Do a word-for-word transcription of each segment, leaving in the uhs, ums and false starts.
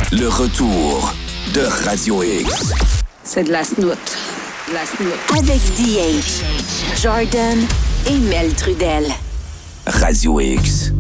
Le retour de Radio X. C'est de la snoute. De la snoute. Avec D H, Jordan et Mel Trudel. Radio X.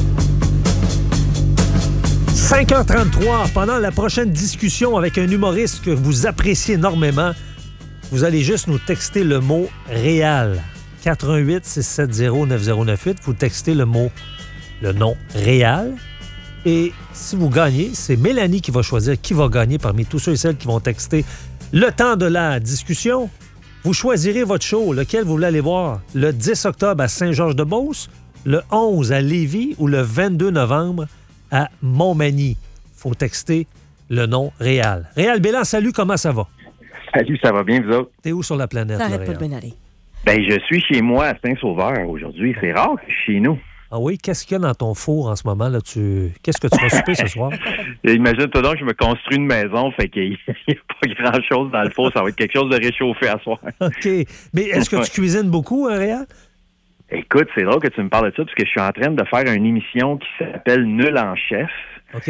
cinq heures trente-trois, pendant la prochaine discussion avec un humoriste que vous appréciez énormément, vous allez juste nous texter le mot « réal ». quatre un huit, six sept zéro, neuf zéro neuf huit, vous textez le mot, le nom « réal ». Et si vous gagnez, c'est Mélanie qui va choisir qui va gagner parmi tous ceux et celles qui vont texter le temps de la discussion. Vous choisirez votre show, lequel vous voulez aller voir, le dix octobre à Saint-Georges-de-Beauce, le onze à Lévis ou le vingt-deux novembre à Montmagny. Il faut texter le nom Réal. Réal Bélan, salut, comment ça va? Salut, ça va bien, vous autres? T'es où sur la planète? Ça là, arrête pas de bien aller. Ben, je suis chez moi à Saint-Sauveur aujourd'hui. C'est rare que je suis chez nous. Ah oui? Qu'est-ce qu'il y a dans ton four en ce moment? Là? Tu... Qu'est-ce que tu vas souper ce soir? Imagine-toi donc, je me construis une maison, fait qu'il n'y a pas grand-chose dans le four. Ça va être quelque chose de réchauffé à soir. OK. Mais est-ce que tu cuisines beaucoup, hein, Réal? Écoute, c'est drôle que tu me parles de ça, parce que je suis en train de faire une émission qui s'appelle Nul en chef. OK.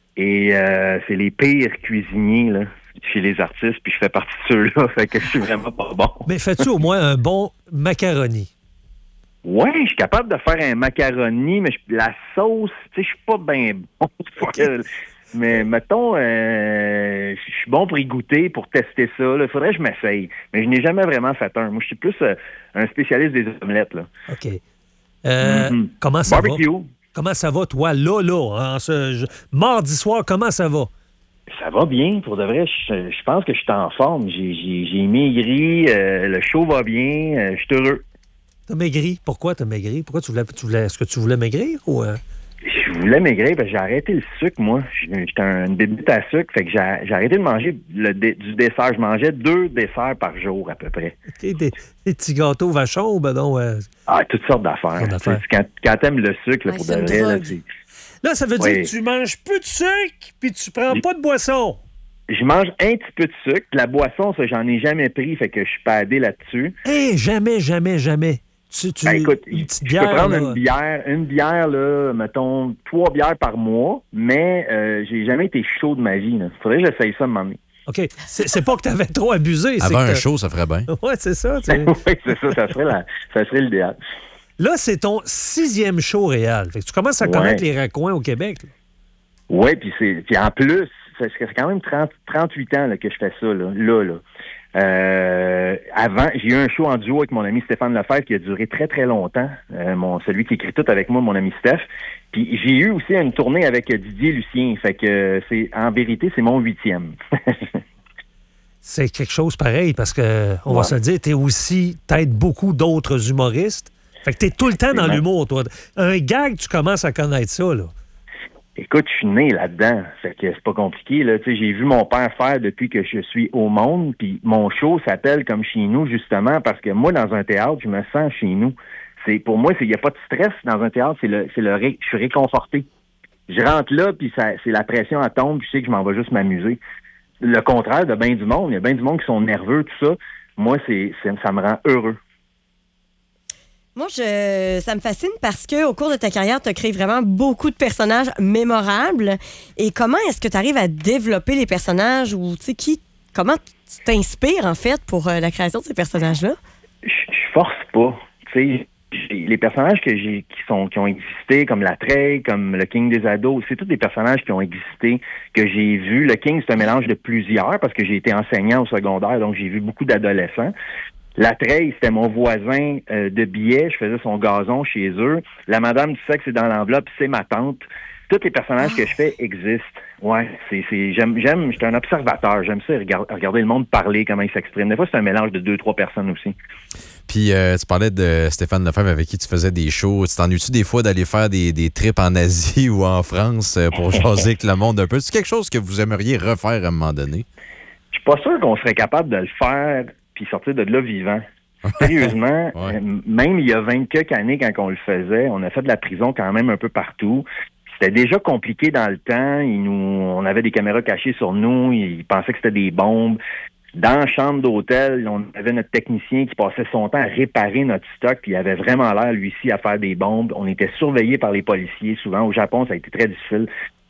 Et euh, c'est les pires cuisiniers, là, chez les artistes, puis je fais partie de ceux-là, fait que je suis vraiment pas bon. Mais fais-tu au moins un bon macaroni? Oui, je suis capable de faire un macaroni, mais je, la sauce, tu sais, je suis pas bien bon. Okay. Mais mettons, euh, je suis bon pour y goûter, pour tester ça. Il faudrait que je m'essaye. Mais je n'ai jamais vraiment fait un. Moi, je suis plus euh, un spécialiste des omelettes. Là. OK. Euh, mm-hmm. Comment ça Barbecue. va? Comment ça va, toi, là, là, en ce je... mardi soir, comment ça va? Ça va bien, pour de vrai. Je, je pense que je suis en forme. J'ai, j'ai, j'ai maigri, euh, le show va bien, euh, je suis heureux. T'as maigri? Pourquoi t'as maigri? Pourquoi tu voulais, tu voulais, est-ce que tu voulais maigrir ou... Euh... Je voulais maigrir parce que j'ai arrêté le sucre, moi. J'étais une bébite à sucre, fait que j'ai, j'ai arrêté de manger le dé, du dessert. Je mangeais deux desserts par jour, à peu près. Okay, des, des petits gâteaux vachons ou ben non? Euh... Ah, toutes sortes d'affaires. Sortes d'affaires. Quand, quand t'aimes le sucre, là, ouais, pour de vrai, là, c'est... Là, ça veut oui. dire que tu manges plus de sucre puis tu prends J- pas de boisson. Je mange un petit peu de sucre. La boisson, ça, j'en ai jamais pris, fait que je suis padé là-dessus. Hé, hey, jamais, jamais, jamais. Tu, tu, ben, écoute, une petite je bière, peux prendre là. une bière, une bière, là, mettons, trois bières par mois, mais euh, j'ai jamais été chaud de ma vie. Là. Faudrait que j'essaye ça de m'emmener. OK. C'est, c'est pas que t'avais trop abusé. Avant c'est un que... show, ça ferait bien. Oui, c'est ça. Tu... oui, c'est ça. Ça serait, la, ça serait l'idéal. Là, c'est ton sixième show réel. Fait que tu commences à ouais. connaître les raccoins au Québec. Oui, puis c'est puis en plus, ça fait quand même trente, trente-huit ans là, que je fais ça, là. là, là. Euh, avant, j'ai eu un show en duo avec mon ami Stéphane Lefebvre qui a duré très, très longtemps. Euh, mon, celui qui écrit tout avec moi, mon ami Steph. Puis j'ai eu aussi une tournée avec Didier Lucien. Fait que c'est en vérité, c'est mon huitième. C'est quelque chose pareil parce que, on ouais. va se le dire, t'es aussi, t'aides beaucoup d'autres humoristes. Fait que t'es tout le temps dans l'humour, toi. Un gag, tu commences à connaître ça, là. Écoute, je suis né là-dedans, fait que c'est pas compliqué, là. Tu sais, j'ai vu mon père faire depuis que je suis au monde, puis mon show s'appelle comme chez nous, justement, parce que moi, dans un théâtre, je me sens chez nous. C'est, pour moi, il n'y a pas de stress dans un théâtre, c'est le, c'est le, ré, je suis réconforté. Je rentre là, puis ça, c'est la pression à tombe, puis je sais que je m'en vais juste m'amuser. Le contraire de bien du monde, il y a bien du monde qui sont nerveux, tout ça. Moi, c'est, c'est ça me rend heureux. Moi, je, ça me fascine parce qu'au cours de ta carrière, tu as créé vraiment beaucoup de personnages mémorables. Et comment est-ce que tu arrives à développer les personnages ou, tu sais, qui, comment tu t'inspires, en fait, pour euh, la création de ces personnages-là? Je, je force pas. Tu sais, les personnages que j'ai, qui sont, qui ont existé, comme la Treille, comme le King des ados, c'est tous des personnages qui ont existé, que j'ai vus. Le King, c'est un mélange de plusieurs parce que j'ai été enseignant au secondaire, donc j'ai vu beaucoup d'adolescents. La Treille, c'était mon voisin euh, de billets. Je faisais son gazon chez eux. La madame du sexe est dans l'enveloppe, c'est ma tante. Tous les personnages que je fais existent. Ouais, c'est, c'est, j'aime, j'aime, j'étais un observateur. J'aime ça, regarder, regarder le monde parler, comment il s'exprime. Des fois, c'est un mélange de deux, trois personnes aussi. Puis, euh, tu parlais de Stéphane Lefebvre avec qui tu faisais des shows. Tu t'ennuies-tu des fois d'aller faire des, des trips en Asie ou en France pour jaser avec le monde un peu? C'est quelque chose que vous aimeriez refaire à un moment donné? Je suis pas sûr qu'on serait capable de le faire puis sortir de là vivant. Sérieusement, ouais. euh, même il y a vingt quelques années, quand on le faisait, on a fait de la prison quand même un peu partout. C'était déjà compliqué dans le temps. Ils nous, on avait des caméras cachées sur nous. Ils pensaient que c'était des bombes. Dans la chambre d'hôtel, on avait notre technicien qui passait son temps à réparer notre stock, puis il avait vraiment l'air, lui-ci, à faire des bombes. On était surveillés par les policiers. Souvent, au Japon, ça a été très difficile. Je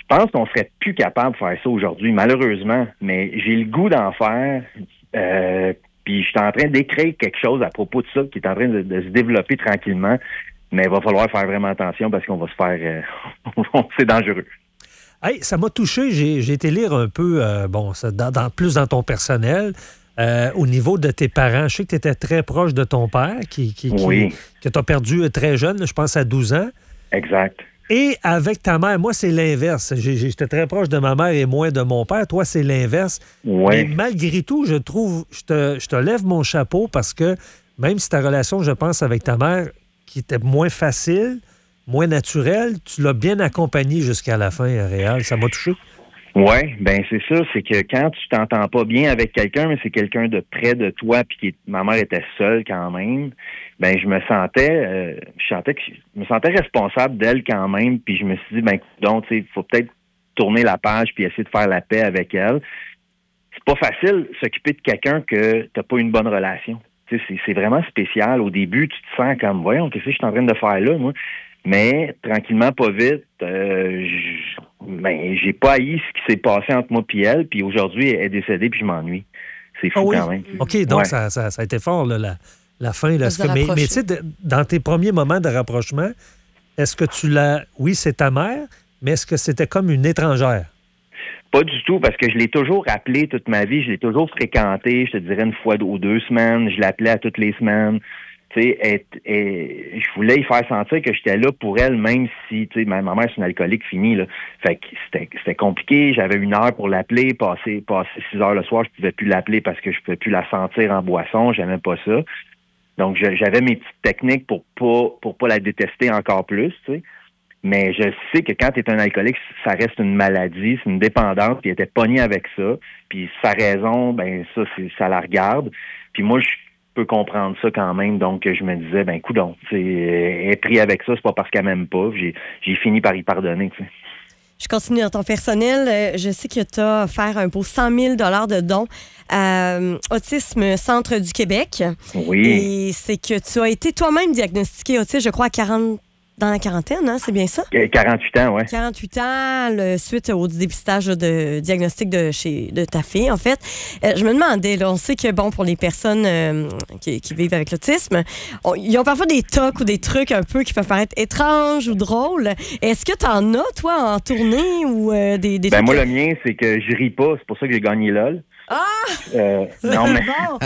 pense qu'on serait plus capable de faire ça aujourd'hui, malheureusement, mais j'ai le goût d'en faire. Euh, puis je suis en train d'écrire quelque chose à propos de ça qui est en train de, de se développer tranquillement, mais il va falloir faire vraiment attention parce qu'on va se faire... Euh, c'est dangereux. Hey, ça m'a touché. J'ai, j'ai été lire un peu, euh, bon, ça, dans, dans, plus dans ton personnel, euh, au niveau de tes parents. Je sais que tu étais très proche de ton père, qui, qui, oui. qui, que tu as perdu très jeune, je pense à douze ans. Exact. Et avec ta mère, moi, c'est l'inverse. J'ai, j'étais très proche de ma mère et moins de mon père. Toi, c'est l'inverse. Oui. Mais malgré tout, je trouve, je te, je te lève mon chapeau parce que même si ta relation, je pense, avec ta mère, qui était moins facile, moins naturelle, tu l'as bien accompagnée jusqu'à la fin, Réal. Ça m'a touché. Oui, ben c'est ça. C'est que quand tu t'entends pas bien avec quelqu'un, mais c'est quelqu'un de près de toi, puis qui, ma mère était seule quand même, ben je me sentais, euh, je sentais que je me sentais responsable d'elle quand même, puis je me suis dit, ben donc, tu sais, il faut peut-être tourner la page puis essayer de faire la paix avec elle. C'est pas facile s'occuper de quelqu'un que t'as pas une bonne relation. Tu sais, c'est, c'est vraiment spécial. Au début, tu te sens comme, voyons, qu'est-ce que je suis en train de faire là, moi? Mais tranquillement, pas vite, euh, j'- ben, j'ai pas haï ce qui s'est passé entre moi et elle, puis aujourd'hui, elle est décédée, puis je m'ennuie. C'est fou Ah oui? quand même. OK, donc Ouais. ça, ça, ça a été fort, là, la, la fin. Là. De se Mais, rapprocher. mais tu sais, de- dans tes premiers moments de rapprochement, est-ce que tu l'as... Oui, c'est ta mère, mais est-ce que c'était comme une étrangère? Pas du tout, parce que je l'ai toujours appelé toute ma vie, je l'ai toujours fréquenté, je te dirais une fois ou deux semaines, je l'appelais à toutes les semaines. Tu sais, elle- elle- je voulais y faire sentir que j'étais là pour elle, même si, tu sais, ma, ma mère, c'est une alcoolique finie, là. Fait que c'était, c'était compliqué, j'avais une heure pour l'appeler, passer, passer six heures le soir, je pouvais plus l'appeler parce que je pouvais plus la sentir en boisson, j'aimais pas ça. Donc, je- j'avais mes petites techniques pour pas, pour pas la détester encore plus, tu sais. Mais je sais que quand tu es un alcoolique, ça reste une maladie, c'est une dépendance, puis elle était pognée avec ça. Puis sa raison, ben ça, c'est, ça la regarde. Puis moi, je peux comprendre ça quand même. Donc, je me disais, ben coudonc, tu sais, elle est prise avec ça, c'est pas parce qu'elle m'aime pas. J'ai, j'ai fini par y pardonner, tu sais. Je continue dans ton personnel. Euh, Je sais que tu as offert un beau cent mille de dons à euh, Autisme Centre du Québec. Oui. Et c'est que tu as été toi-même diagnostiqué autiste, je crois, à quarante dans la quarantaine, hein, c'est bien ça? quarante-huit ans, ouais. quarante-huit ans, le, suite au dépistage de diagnostic de, chez, de ta fille, en fait. Euh, je me demandais, là, on sait que, bon, pour les personnes euh, qui, qui vivent avec l'autisme, on- ils ont parfois des tocs ou des trucs un peu qui peuvent paraître étranges ou drôles. Est-ce que tu en as, toi, en tournée ou euh, des, des Ben trucs... moi, le mien, c'est que je ris pas. C'est pour ça que j'ai gagné LOL. Ah! Euh, non, mais... Bon.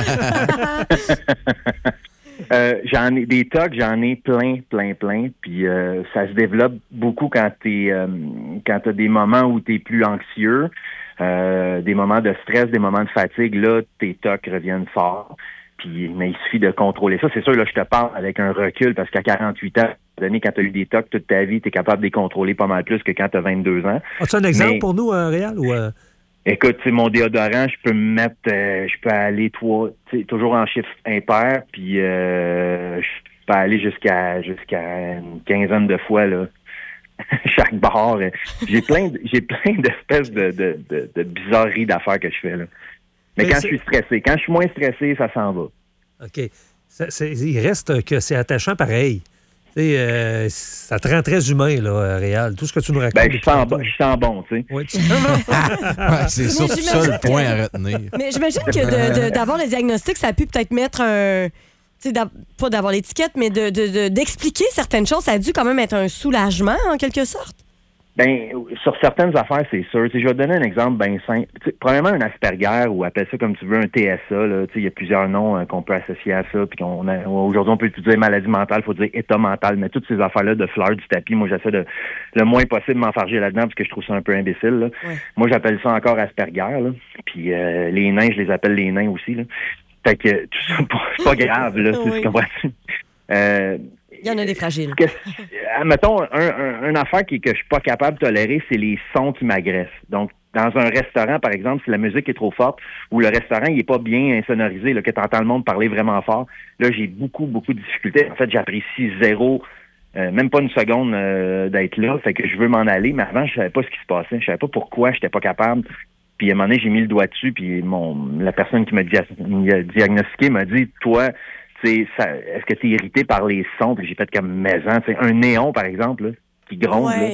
Euh, j'en ai des tocs, j'en ai plein, plein, plein. Puis euh, ça se développe beaucoup quand t'es euh, quand t'as des moments où t'es plus anxieux, euh, des moments de stress, des moments de fatigue. Là, tes tocs reviennent fort. Puis mais il suffit de contrôler ça. C'est sûr, là, je te parle avec un recul parce qu'à quarante-huit ans, donné, quand tu as eu des tocs toute ta vie, tu es capable de les contrôler pas mal plus que quand tu as vingt-deux ans. As-tu un exemple Mais- pour nous, euh, Réal? Ou, euh, Écoute, c'est mon déodorant, je peux me mettre, euh, je peux aller trois, tu sais, toujours en chiffre impair, puis euh, je peux aller jusqu'à jusqu'à une quinzaine de fois là, chaque barre. J'ai plein, de- j'ai plein d'espèces de, de, de, de bizarreries d'affaires que je fais là. Mais Mais quand c'est- je suis stressé, quand je suis moins stressé, ça s'en va. OK. Ça- c'est- il reste que c'est attachant pareil. Tu sais, euh, ça te rend très humain, là, Réal. Tout ce que tu nous racontes. Ben, je depuis sens tantôt. bon, je sens bon, tu sais. Ouais, tu- Ouais, c'est surtout ça j'imagine le point à retenir. Mais j'imagine que de- de- d'avoir le diagnostic, ça a pu peut-être mettre un... Tu sais, d'a- pas d'avoir l'étiquette, mais de, de- de- d'expliquer certaines choses. Ça a dû quand même être un soulagement, en quelque sorte. Ben, sur certaines affaires, c'est sûr. Tu sais, je vais te donner un exemple bien simple. Tu sais, premièrement, un Asperger, ou appelle ça comme tu veux, un T S A. Là. Tu sais, il y a plusieurs noms euh, qu'on peut associer à ça. Puis qu'on a, aujourd'hui, on peut plus dire maladie mentale, il faut dire état mental. Mais toutes ces affaires-là de fleurs du tapis, moi, j'essaie de le moins possible m'enfarger là-dedans parce que je trouve ça un peu imbécile. Là. Ouais. Moi, j'appelle ça encore Asperger. Là. Puis euh, les nains, je les appelle les nains aussi. Là. Fait que tout ça, c'est pas grave. Là, tu sais, Oui. tu comprends-tu? Euh, Il y en a des fragiles. que, euh, mettons, un, un, une affaire qui, que je suis pas capable de tolérer, c'est les sons qui m'agressent. Donc, dans un restaurant, par exemple, si la musique est trop forte ou le restaurant il est pas bien insonorisé, là, que tu entends le monde parler vraiment fort, là, j'ai beaucoup, beaucoup de difficultés. En fait, j'apprécie zéro, euh, même pas une seconde euh, d'être là. Fait que je veux m'en aller, mais avant, je savais pas ce qui se passait. Je savais pas pourquoi j'étais pas capable. Puis à un moment donné, j'ai mis le doigt dessus, puis mon la personne qui m'a dia- m'a diagnostiqué m'a dit, toi, c'est ça, est-ce que tu es irrité par les sons? Puis j'ai fait comme maison. C'est un néon, par exemple, là, qui gronde. Ouais. Là.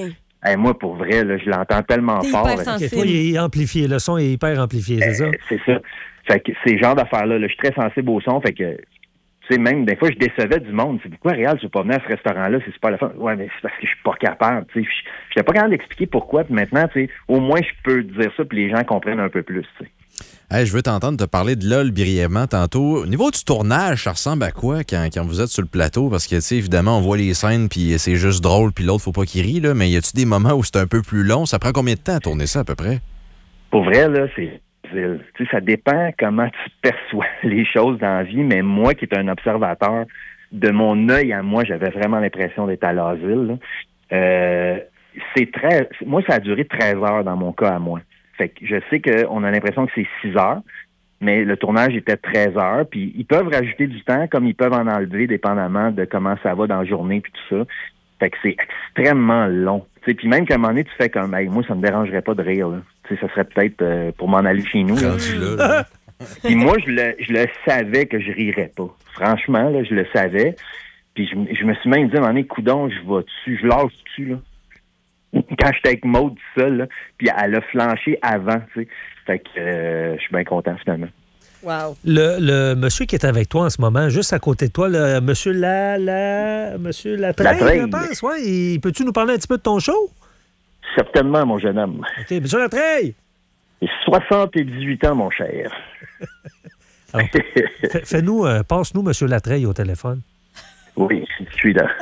Hey, moi, pour vrai, là, je l'entends tellement T'es fort. hyper là. sensible. OK, toi, il est amplifié. Le son est hyper amplifié, c'est ça? Euh, c'est ça. Fait que ces genres d'affaires-là, là, je suis très sensible au son. Fait que, tu sais, même des fois, je décevais du monde. C'est pourquoi, Réal, tu veux pas venir à ce restaurant-là? C'est super le fun. Ouais, mais c'est parce que je suis pas capable. Tu sais, je n'étais pas capable d'expliquer pourquoi. Puis maintenant, tu sais, au moins, je peux dire ça, puis les gens comprennent un peu plus. Tu sais. Hey, je veux t'entendre te parler de L O L brièvement tantôt. Au niveau du tournage, ça ressemble à quoi quand, quand vous êtes sur le plateau? Parce que, tu sais, évidemment, on voit les scènes, puis c'est juste drôle, puis l'autre, faut pas qu'il rie, là. Mais y a-tu des moments où c'est un peu plus long? Ça prend combien de temps à tourner ça, à peu près? Pour vrai, là, c'est... c'est- tu sais, ça dépend comment tu perçois les choses dans la vie, mais moi, qui est un observateur, de mon œil à moi, j'avais vraiment l'impression d'être à l'asile. là. Euh, c'est très... Moi, ça a duré treize heures dans mon cas à moi. Fait que je sais qu'on a l'impression que c'est six heures, mais le tournage était treize heures, puis ils peuvent rajouter du temps comme ils peuvent en enlever, dépendamment de comment ça va dans la journée, puis tout ça. Fait que c'est extrêmement long. Tu sais, puis même qu'à un moment donné, tu fais comme, hey, moi, ça me dérangerait pas de rire. Là. Tu sais, ça serait peut-être euh, pour m'en aller chez nous. là. Rendu là, là. Puis moi, je le, je le savais que je rirais pas. Franchement, là, je le savais. Puis je, m- je me suis même dit, à un moment donné, coudonc, je vais dessus, je lâche dessus, là. Quand j'étais avec Maud tout seul, là, puis elle a flanché avant, tu sais. Fait que euh, je suis bien content, finalement. Wow. Le, le monsieur qui est avec toi en ce moment, juste à côté de toi, le monsieur La... la monsieur Latreille, Latreille. je pense. Ouais, il- peux-tu nous parler un petit peu de ton show? Certainement, mon jeune homme. OK, monsieur Latreille! J'ai soixante-dix-huit ans, mon cher. Alors, fais- Fais-nous, euh, passe-nous monsieur Latreille au téléphone. Oui, je suis là.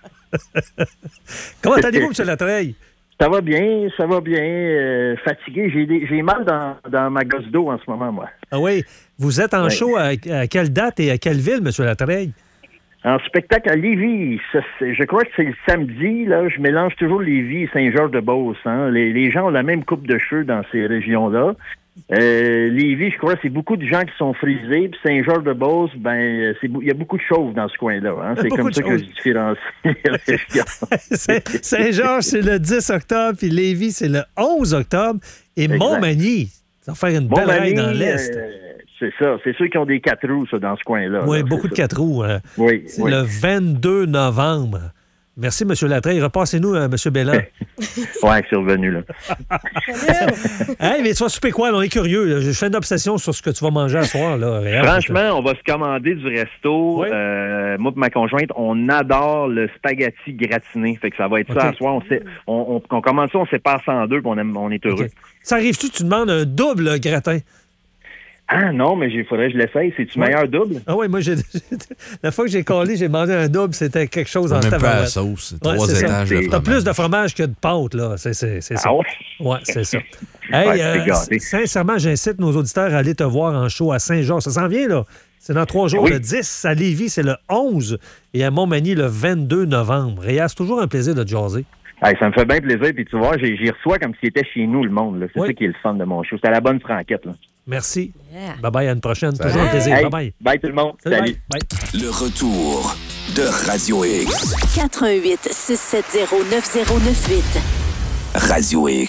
Comment allez-vous, monsieur Latreille? Ça va bien, ça va bien. euh, fatigué. J'ai, des- j'ai mal dans, dans ma gosse d'eau en ce moment, moi. Ah oui, vous êtes en Ouais. show à, à quelle date et à quelle ville, monsieur Latreille? En spectacle à Lévis, ça, c'est- je crois que c'est le samedi. Là, je mélange toujours Lévis et Saint-Georges-de-Beauce. Hein. Les, les gens ont la même coupe de cheveux dans ces régions-là. Euh, Lévis, je crois, c'est beaucoup de gens qui sont frisés. Puis Saint-Georges-de-Beauce, ben, c'est, bou- il y a beaucoup de chauves dans ce coin-là. Hein. C'est Beaucoup comme de ça que chauves. je différencie les régions. Saint- Saint-Georges, c'est le dix octobre, puis Lévis, c'est le onze octobre. Et Exact. Montmagny, ça va faire une belle Montmagny, raille dans l'Est. euh, c'est ça. C'est ceux qui ont des quatre roues, ça, dans ce coin-là. oui, là, beaucoup de c'est ça. quatre roues. hein. Oui, C'est oui. le vingt-deux novembre. Merci, M. Latreille. Repassez-nous, euh, M. Belland. Ouais, c'est revenu, là. Hey, mais tu vas souper quoi? là? On est curieux. là. Je fais une obsession sur ce que tu vas manger à soir. Là, Réal. Franchement, on va se commander du resto. Oui. Euh, moi et ma conjointe, on adore le spaghetti gratiné. Fait que ça va être OK. ça à soir. On, sait, on, on, on commande ça, on sépare ça en deux, puis on, aime- on est heureux. OK. Ça arrive-tu que tu demandes un double gratin? Ah non, mais il faudrait que je l'essaye. C'est-tu Ouais. meilleur double? Ah oui, moi, j'ai, la fois que j'ai collé, j'ai mangé un double, c'était quelque chose en Même pas à la tabarouette. sauce. Ouais, Trois c'est ça. étages de C'est- T'as fromage. plus de fromage que de pâte, là. C'est, c'est, c'est ça. Ah ouais? Ouais, c'est ça. Ouais, Hey, c'est euh, gâté. sincèrement, j'incite nos auditeurs à aller te voir en show à Saint-Georges. Ça s'en vient, là. C'est dans trois jours. Oui. Le dix à Lévis, c'est le onze. Et à Montmagny, le vingt-deux novembre. Réa, c'est toujours un plaisir de te jaser. Hey, ça me fait bien plaisir. Puis tu vois, j'y j'y reçois comme s'il était chez nous, le monde. Là. C'est Oui. ça qui est le fun de mon show. C'est à la bonne franquette. Là. Merci. Yeah. Bye-bye, à une prochaine. Salut. Toujours un plaisir. Hey, Bye-bye. bye tout le monde. Salut, Salut. bye. Bye. Le retour de Radio X. quatre un huit, six sept zéro, neuf zéro neuf huit. Radio X.